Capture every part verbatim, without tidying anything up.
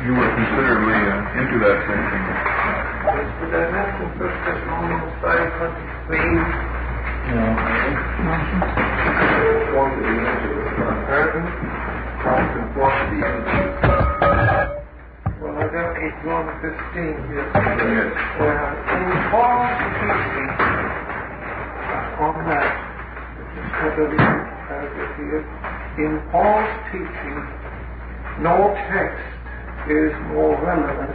you were considerably uh, into that section. Did I mention First Thessalonians five twenty-three? No. Want to be into it. Pardon? Want to be into it. Well, I don't need John fifteen here. Yes. Uh, in Paul's teaching on that, just have a little paragraph here. In Paul's teaching, no text is more relevant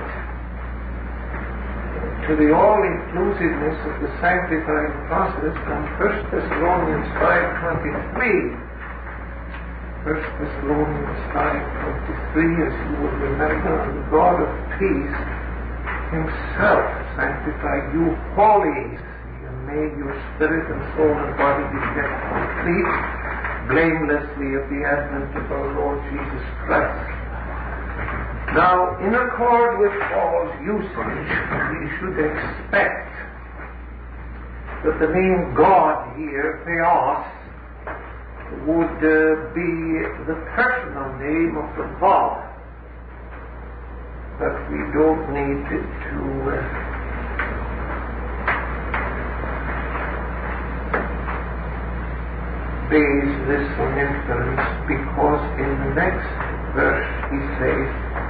to the all-inclusiveness of the sanctifying process than First Thessalonians five twenty-three. First Thessalonians five twenty-three, as you will remember, and the God of peace himself sanctify you wholly, and may your spirit and soul and body be kept complete, blamelessly at the advent of our Lord Jesus Christ. Now, in accord with Paul's usage, we should expect that the name God here, Theos, would uh, be the personal name of the Father. But we don't need to uh, base this on inference, because in the next verse he says,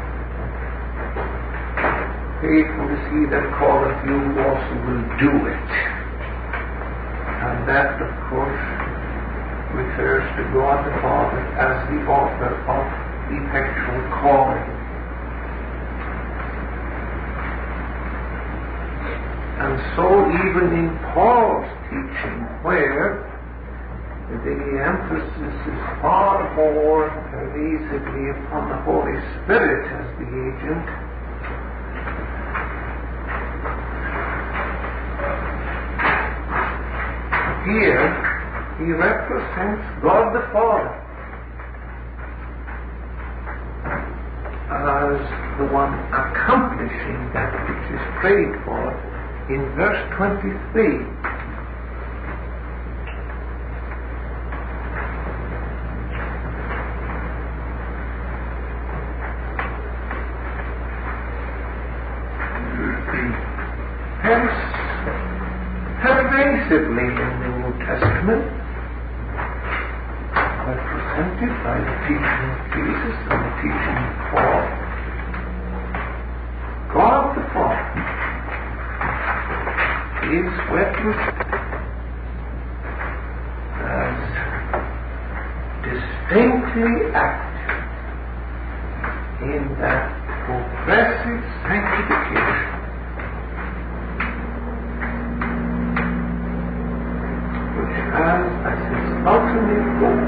faithful is he that calleth you, who also will do it. And that, of course, refers to God the Father as the author of effectual calling. And so even in Paul's teaching, where the emphasis is far more pervasively upon the Holy Spirit as the agent, here he represents God the Father as the one accomplishing that which is prayed for in verse twenty-three. Hence, pervasively in the New Testament, represented by the teaching of Jesus and the teaching of Paul, God the Father is witnessed as distinctly active in that progressive sanctification which has as its ultimate goal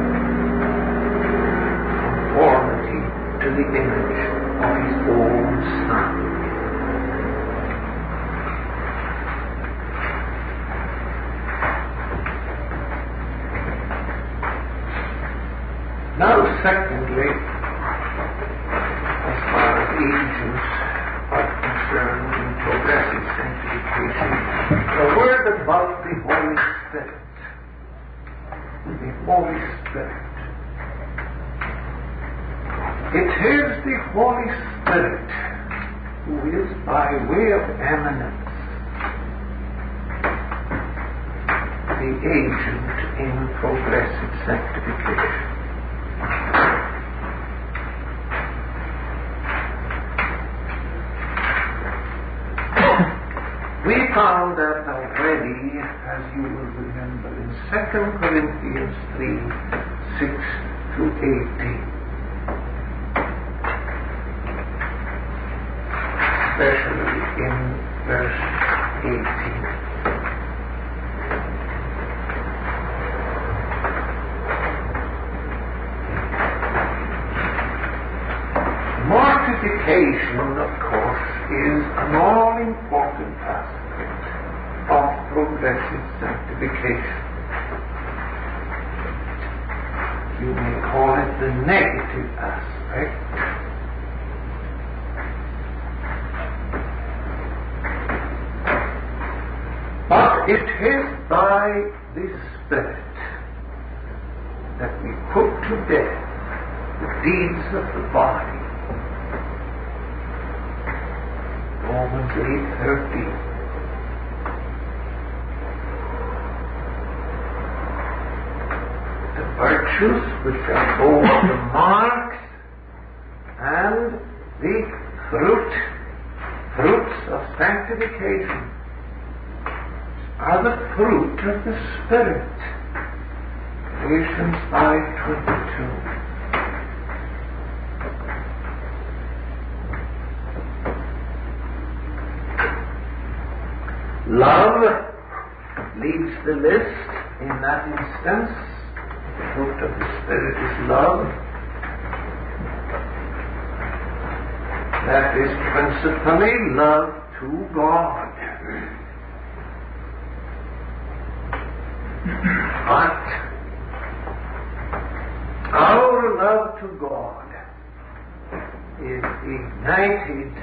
conformity to the image of his own Son. Now, secondly, as far as agents are concerned in progressive sanctification, a word about the Holy Spirit. The Holy Spirit. It is the Holy Spirit who is, by way of eminence, the agent in progressive sanctification. We found that already, as you will remember, in Second Corinthians three, six through eighteen. Especially in verse eighteen. Mortification, of course, is an all-important aspect of progressive sanctification. You may call it the negative aspect. But it is by the Spirit that we put to death the deeds of the body, Romans eight thirteen. The virtues which are both the marks and the fruit, fruits of sanctification, are the fruit of the Spirit. Galatians five twenty-two. Love leads the list in that instance. The fruit of the Spirit is love. That is principally love to God. But our love to God is ignited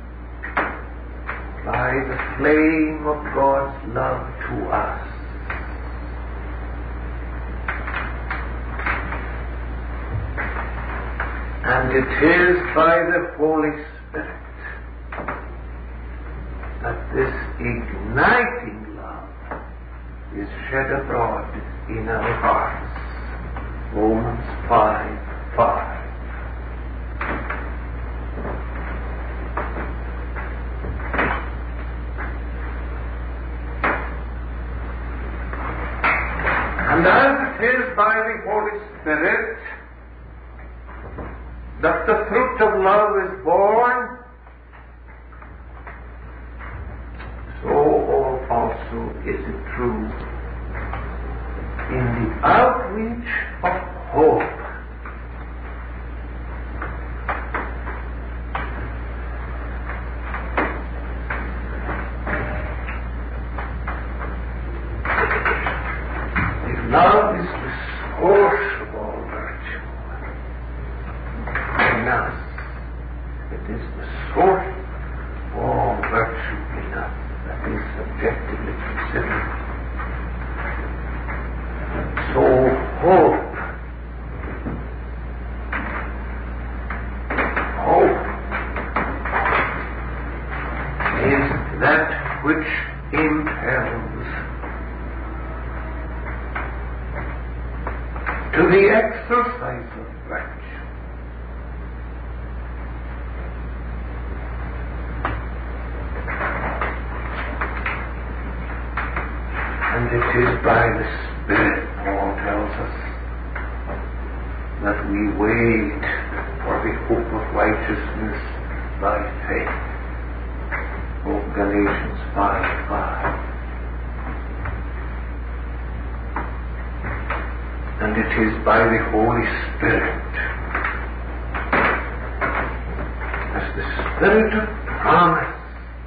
by the flame of God's love to us. And it is by the Holy Spirit that this igniting love is shed abroad in our hearts. Romans five five. And as it is by the Holy Spirit that the fruit of love is born, so also is it true in the outreach of hope. If love is the source of all virtue in us, it is the source of all virtue in us that is subjectively considered. So hope, hope is that which impels to the exercise of virtue. And it is by the Spirit, Paul tells us, that we wait for the hope of righteousness by faith. Oh, Galatians five five. And it is by the Holy Spirit, as the Spirit of promise,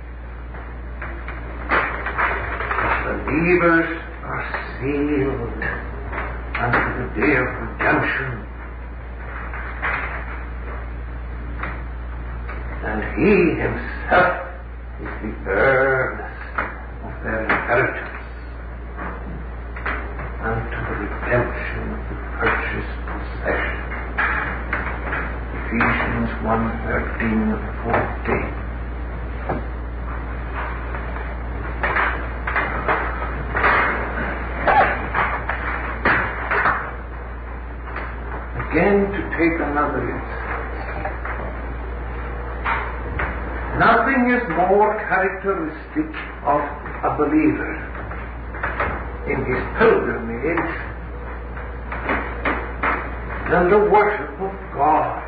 believers are sealed unto the day of redemption, and He Himself is the earnest of their inheritance unto the redemption of the purchased possession. Ephesians one thirteen and fourteen. Again, to take another instance, nothing is more characteristic of a believer in his pilgrimage than the worship of God.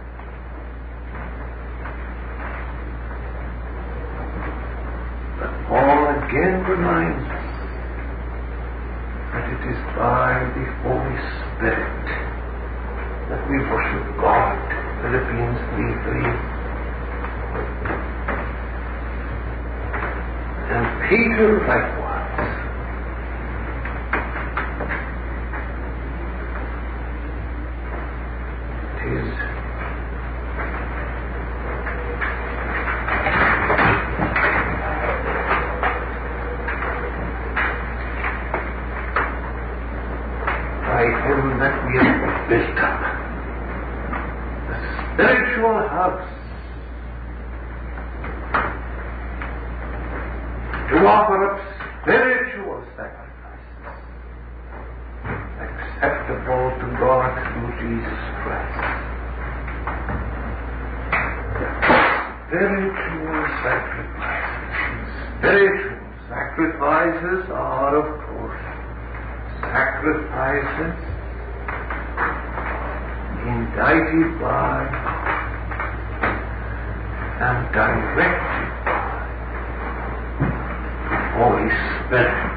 But Paul again reminds us that it is by the Holy Spirit that we worship God. Philippians three three. And Peter likewise. It is by Him that we are built up, spiritual house, to offer up spiritual sacrifices acceptable to God through Jesus Christ. Spiritual sacrifices. Spiritual sacrifices are, of course, sacrifices indicted by and directed by the Holy Spirit.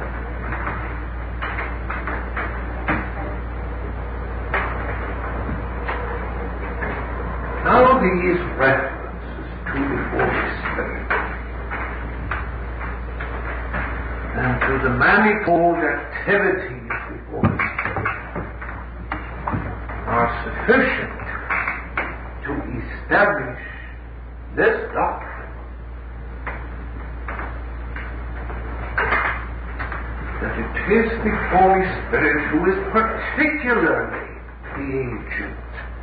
Now these references to the Holy Spirit and to the manifold activities of the Holy Spirit are sufficient to establish this doctrine that it is the Holy Spirit who is particularly the agent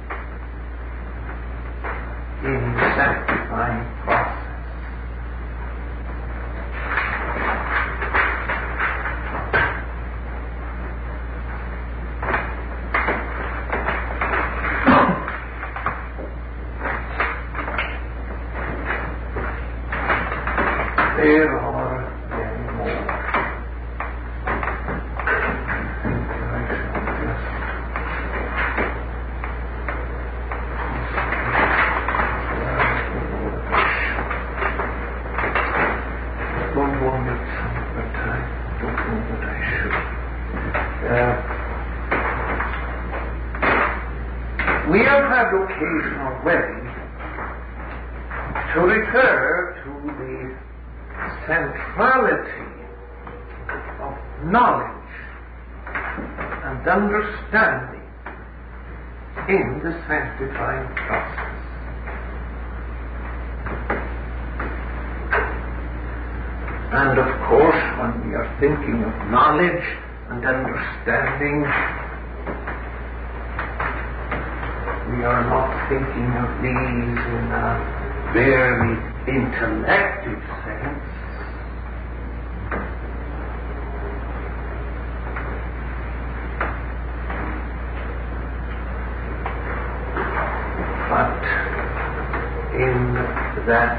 in the sanctifying process. There are many more. I shall just don't want it some, but I don't know that I should. Uh, we have had occasion already to refer to the centrality of knowledge and understanding in the sanctifying process. And of course, when we are thinking of knowledge and understanding, we are not thinking of these in a very intellective sense, but in that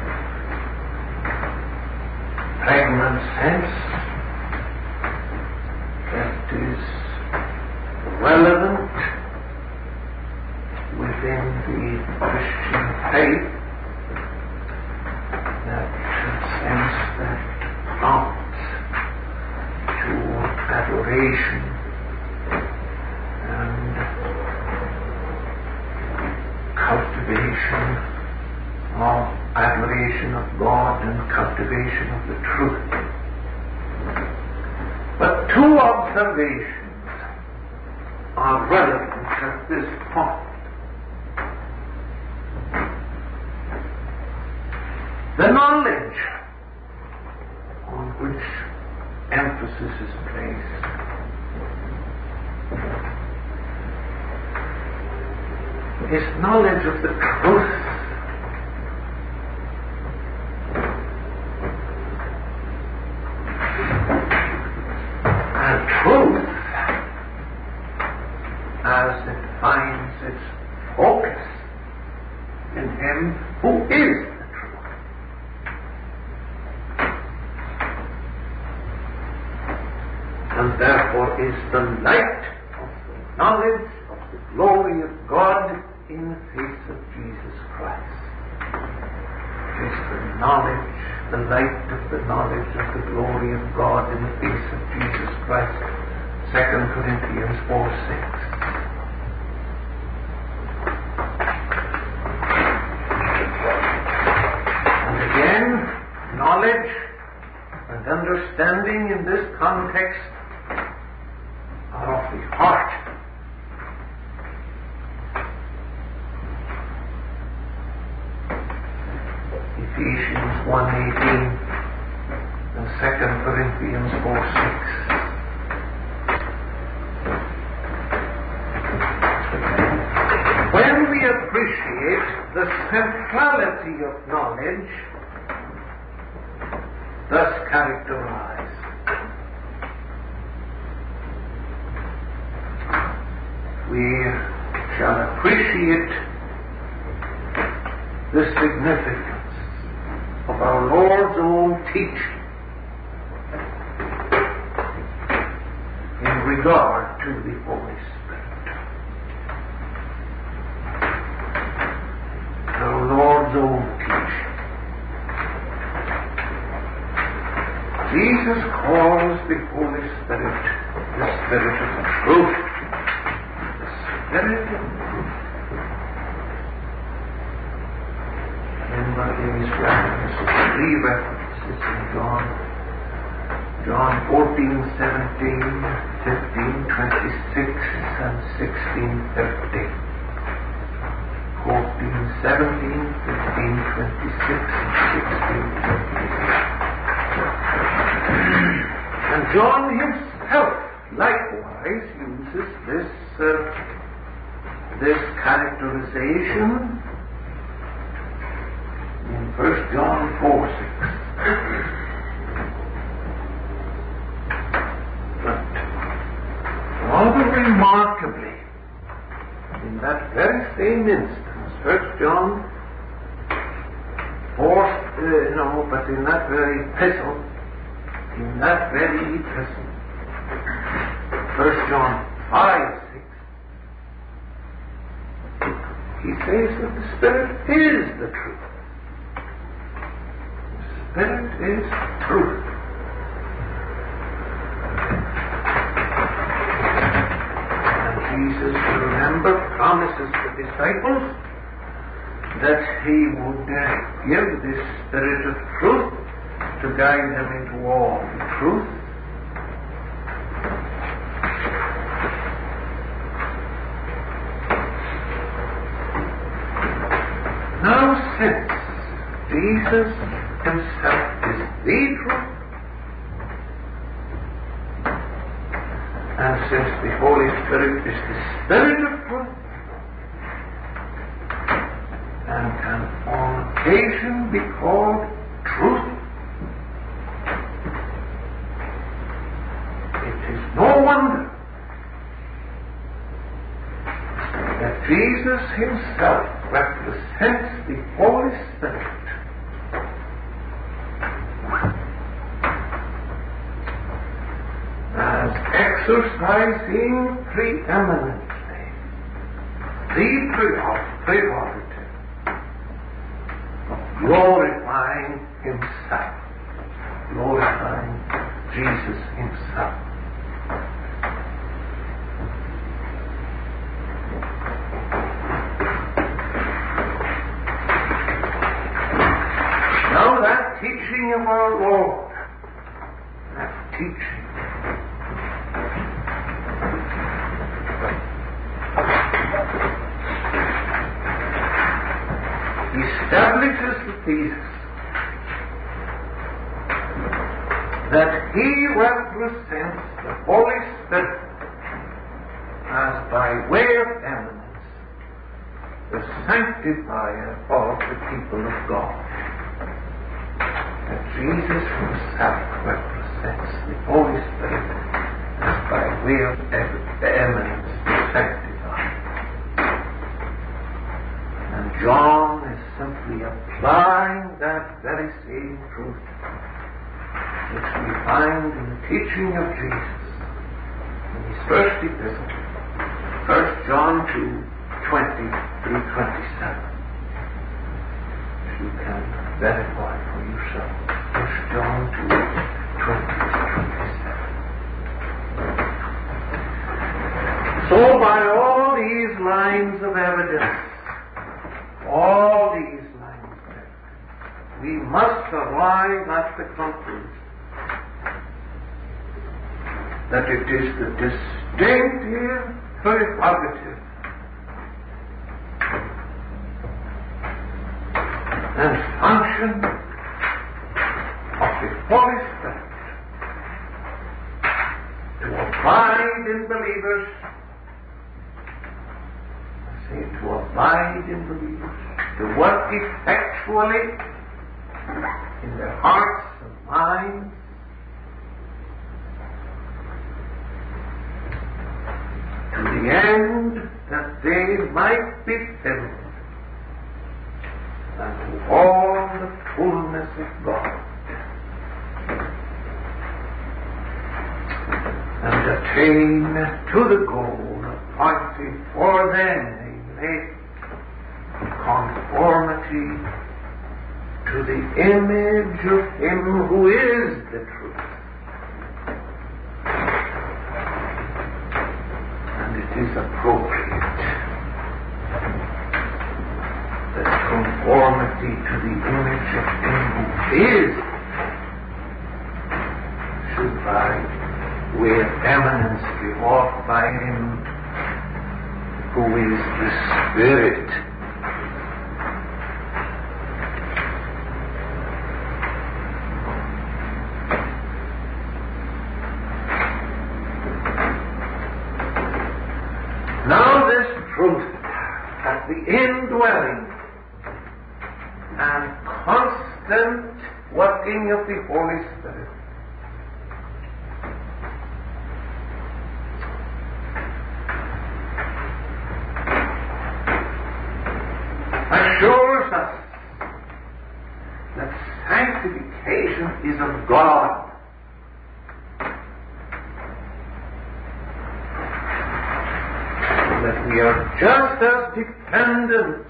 pregnant sense that is relevant within the Christian faith, that sense that prompts to adoration and cultivation of adoration of God and cultivation of the truth. But two observations are relevant at this point. The knowledge on which emphasis is placed is knowledge of the truth. And truth, as it finds its focus in Him who is the truth. And therefore is the light of the knowledge of the glory of God in the face of Jesus Christ. It is the knowledge, the light of the knowledge of the glory of God in the face of Jesus Christ. Second Corinthians four six. And again, knowledge and understanding in this context are of the heart. Ephesians one eighteen and Second Corinthians four six. When we appreciate the centrality of knowledge, the characterize. We shall appreciate the significance of our Lord's own teaching in regard to the Holy Spirit. Our Lord's own teaching. Jesus calls the Holy Spirit the Spirit of truth. The Spirit of truth. Remember these references, three references in John. John fourteen, seventeen, fifteen, twenty-six, and sixteen, thirty. fourteen, seventeen, fifteen, twenty-six, and sixteen, thirty. And John himself likewise uses this uh, this characterization in First John four, six. But rather remarkably, in that very same instance, First John four, uh, no, but in that very epistle, in that very epistle, First John five, six, he says that the Spirit is the truth. The Spirit is truth. And Jesus, remember, promises the disciples that he would uh, give this Spirit of truth to guide them into all the truth. Now, since Jesus himself is the truth, and since the Holy Spirit is the Spirit of truth, and can on occasion be called truth, no wonder that Jesus himself represents the Holy Spirit as exercising preeminently the prerogative of glorifying himself, glorifying Jesus himself. Teaching of our Lord, that teaching establishes the thesis that he represents the Holy Spirit as by way of eminence the sanctifier of the people of God. That Jesus himself represents the Holy Spirit as by way of eminence sanctified. And John is simply applying that very same truth which we find in the teaching of Jesus in his first epistle, First John two, twenty through twenty-seven. You can verify for yourself. First John two, twenty to twenty-seven. So by all these lines of evidence, all these lines of evidence, we must arrive at the conclusion that it is the distinctive prerogative and function of the Holy Spirit to abide in believers, I say to abide in believers, to work effectually in their hearts of minds, to the end that they might be filled unto all the fullness of God, and attain to the goal appointed for them, namely conformity to the image of Him who is the truth. And it is appropriate that conformity to the image of Him who is should by with eminence be wrought by Him who is the Spirit. Now this truth that the indwelling and constant working of the Holy Spirit assures us that sanctification is of God. That we are just as dependent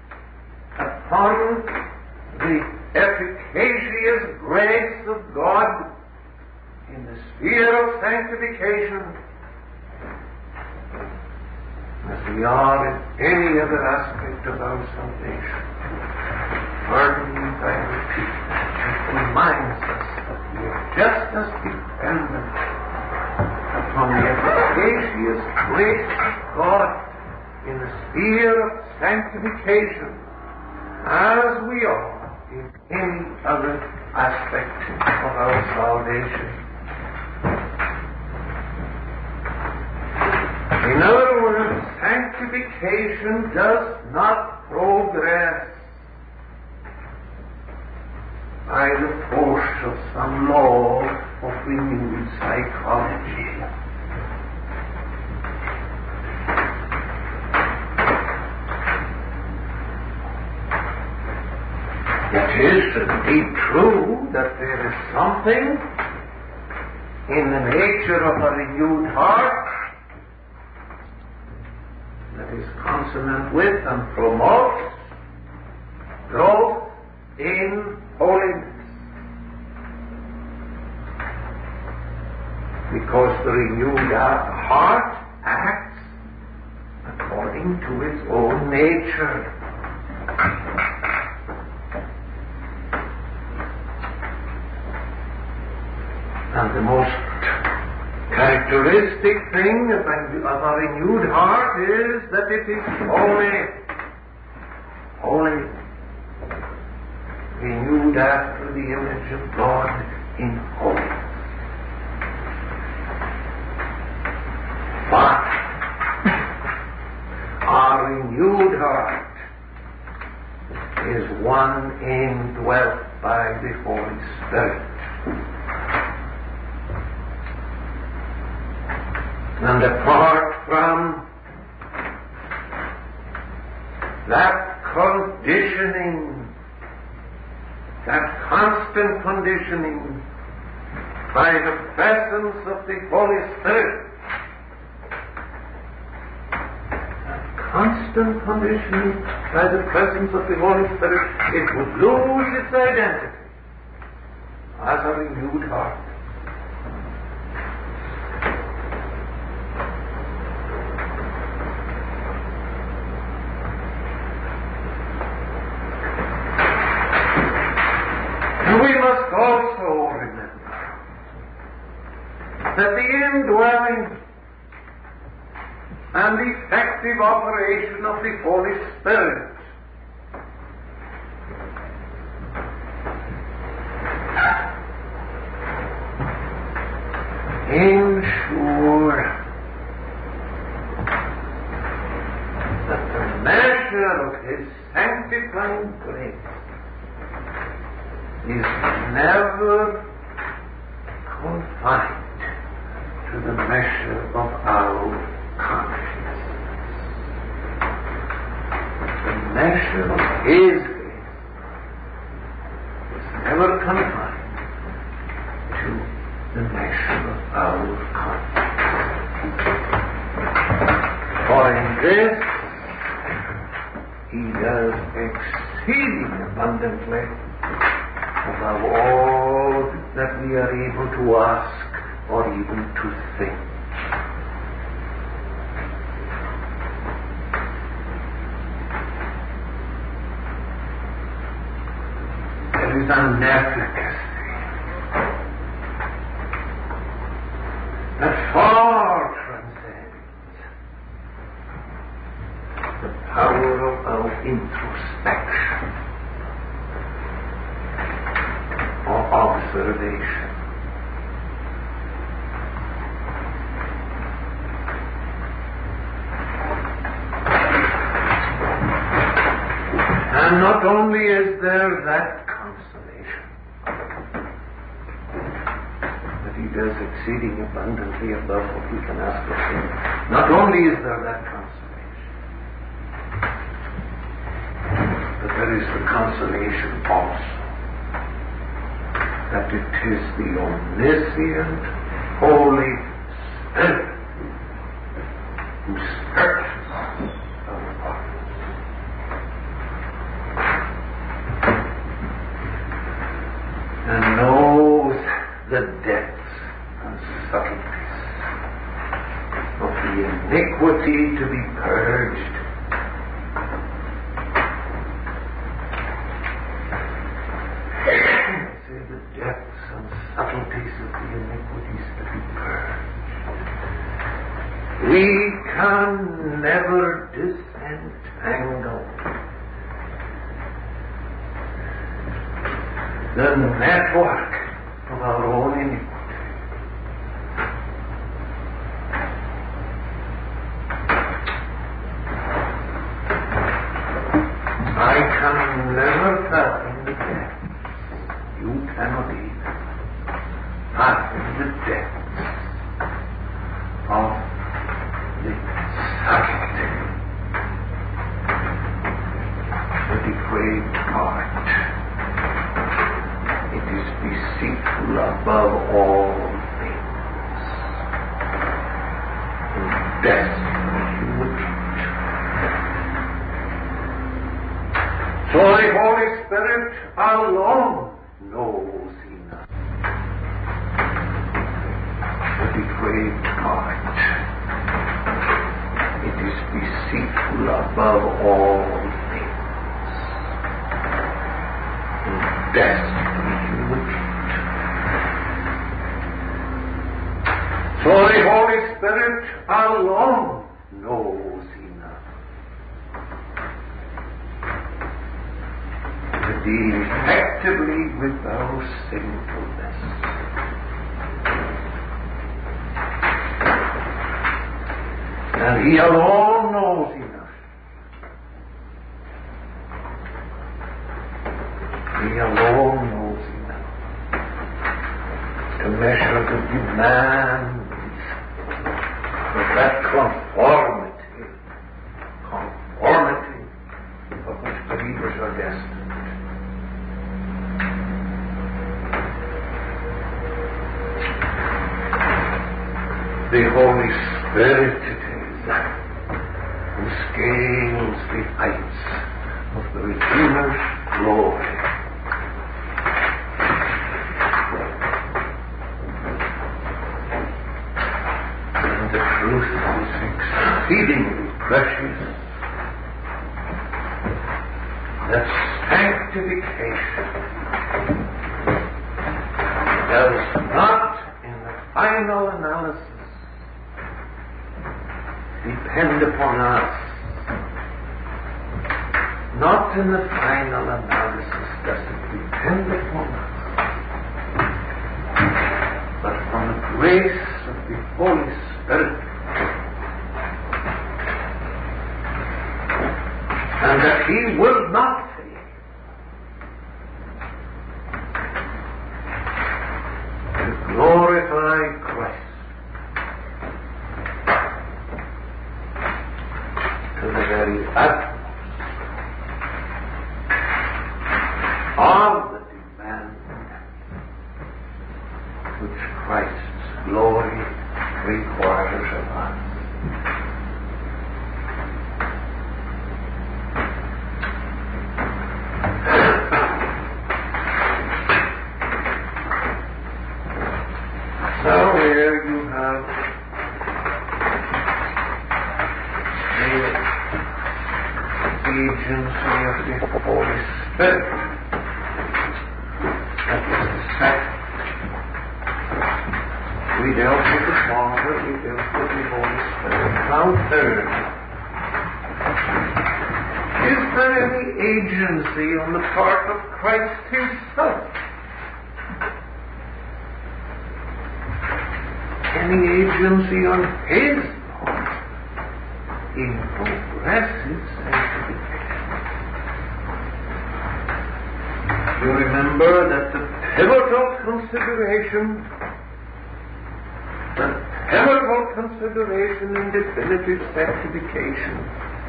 upon the efficacious grace of God in the sphere of sanctification as we are in any other aspect of our salvation. Pardon, I repeat, it reminds us that we are just as dependent upon the efficacious grace of God in the sphere of sanctification as we are in any other aspect of our salvation. In other words, sanctification does not progress by the force of some law of renewed psychology. It is indeed true that there is something in the nature of a renewed heart that is consonant with and promotes growth in holiness. Because the renewed heart acts according to its own nature. And the most characteristic thing of a, of a renewed heart is that it is holy. Holy. Renewed after the image of God in holiness. But a renewed heart is one indwelt by the Holy Spirit. And apart from that conditioning, that constant conditioning by the presence of the Holy Spirit, that constant conditioning by the presence of the Holy Spirit, it would lose its identity as a renewed heart. Also remember that the indwelling and the effective operation of the Holy Spirit ensure that the measure of His sanctifying grace is never confined to the measure of our consciousness. The measure of His grace is never confined to the measure of our consciousness. For in this He does exceeding abundantly above all that we are able to ask or even to think. There is an efficacy that far transcends the power of our introspection or observation. And not only is there that consolation, that He does exceeding abundantly above what we can ask or think, not only is there that consolation, but there is the consolation also that it is the omniscient Holy Spirit who searches our hearts. And knows the depths and subtleties of the iniquity to be purged, say the depths and subtleties of the iniquities to be purged. We can never disentangle the network of our own iniquity. I can never fathom the depths. You cannot either fathom the depths of the subtlety, the depraved heart. It is deceitful above all things, and desperately wicked. So the Holy Spirit alone knows enough. The depraved heart, it is deceitful above all things, and desperately wicked. So the Holy Spirit alone knows enough to deal effectively with our sinfulness. And He alone knows enough. He alone knows enough to measure the demands of that conformity, conformity of which believers are destined. The Holy Spirit it is who scales the heights of the Redeemer's glory. And the truth is exceedingly precious that sanctification does not, in the final analysis, depend upon us. Not in the final analysis does it depend upon us, but upon the grace of the Holy Spirit. And that He will not fail. the very utmost of the demand which Christ's glory requires of us. So here you have the agency of the Holy Spirit. That was the second. We dealt with the Father, we dealt with the Holy Spirit. Now third. Is there any agency on the part of Christ Himself? Any agency on His part in progressive sanctification? You remember that the pivotal consideration, the pivotal consideration in definitive sanctification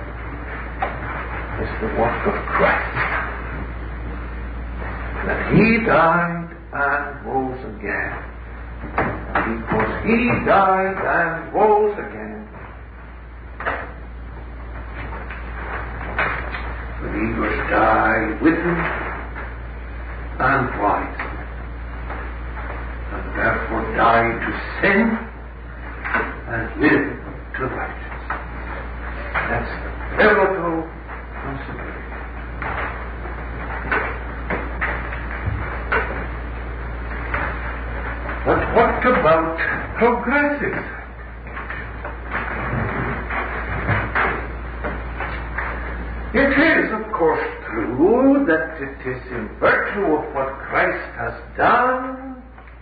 is the work of Christ. That He died and rose again. Because He died and rose again, believers die with Him and rise, and therefore die to sin and live to righteousness. That's the pivotal consideration. But what about progressive? It is, of course, true that it is in virtue of what Christ has done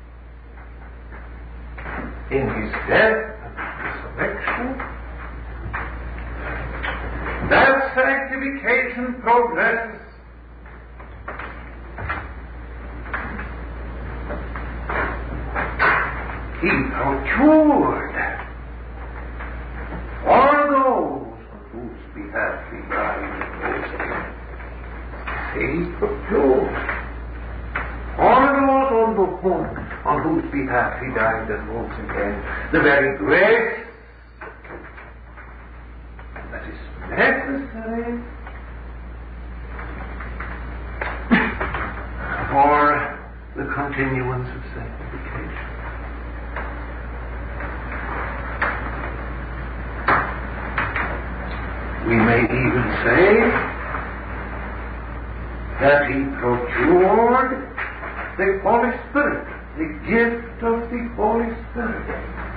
in His death and resurrection that sanctification progresses. He procured for those on whose behalf He died and rose again. He procured for those on, the whom, on whose behalf He died and rose again the very grace that is necessary for the continuance of sanctification. We may even say that He procured the Holy Spirit, the gift of the Holy Spirit.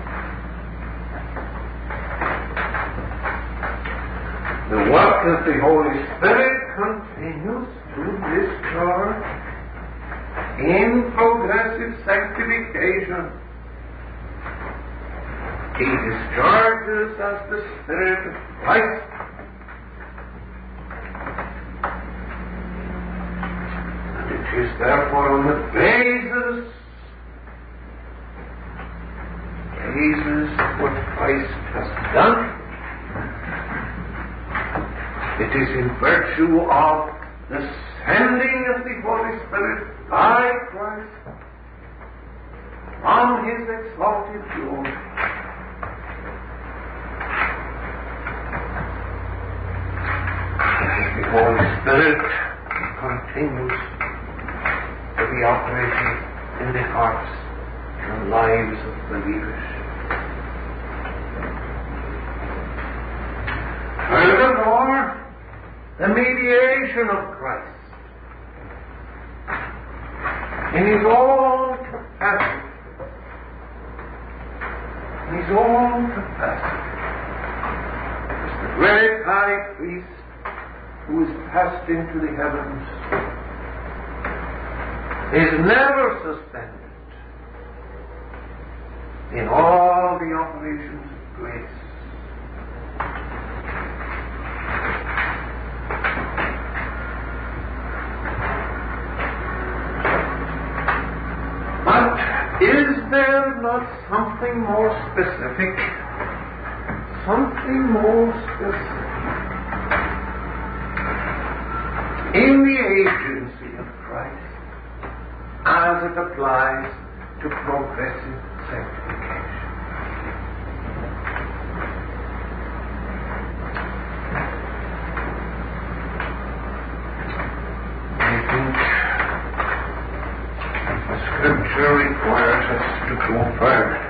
The work of the Holy Spirit continues to discharge in progressive sanctification. He discharges as the Spirit of Christ. It is therefore on the basis, basis of what Christ has done. It is in virtue of the sending of the Holy Spirit by Christ from His exalted throne that the Holy Spirit continues to be operating in the hearts and lives of believers. Furthermore, the mediation of Christ in His own capacity, in His own capacity, as the great high priest who is passed into the heavens, is never suspended in all the operations of grace. But is there not something more specific? Something more specific agency of Christ as it applies to progressive sanctification. I think the Scripture requires us to go further.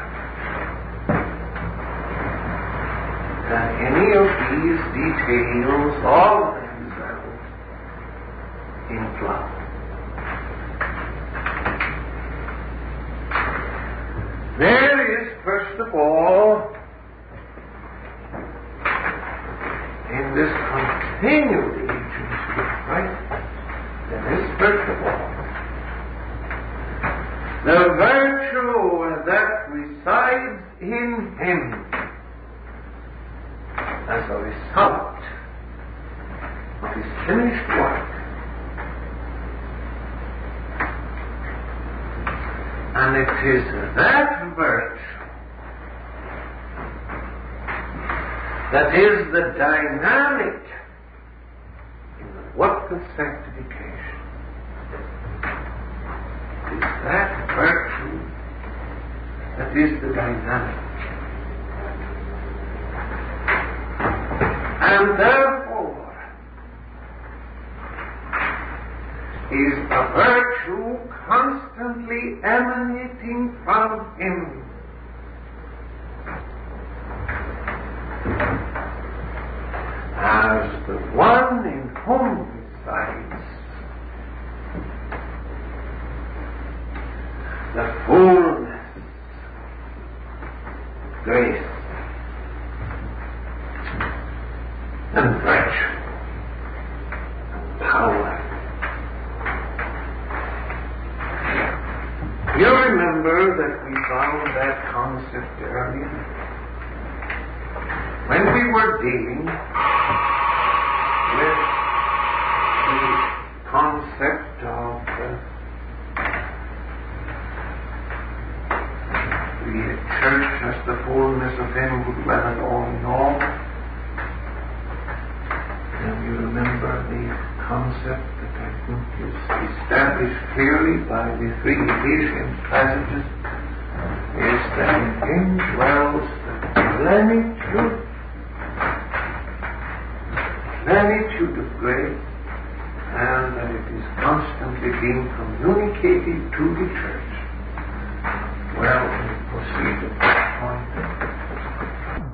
That any of these details of themselves imply. There is, first of all, in this continued agency of Christ, there is, first of all, the virtue that resides in Him as a result of His finished work. And it is that virtue that is the dynamic in the work of sanctification. It is that virtue that is the dynamic. And therefore is a virtue constantly emanating from Him. As the one in whom resides the fullness, grace, and virtue, and power. You remember that we found that concept earlier when we were dealing with the concept of uh, the church as the fullness of Him who dwelleth all in all. And you remember the concept that I think is established clearly by the three Ephesians passages, is that in Him dwells the plenitude, plenitude of grace, and that it is constantly being communicated to the church. Well, we proceed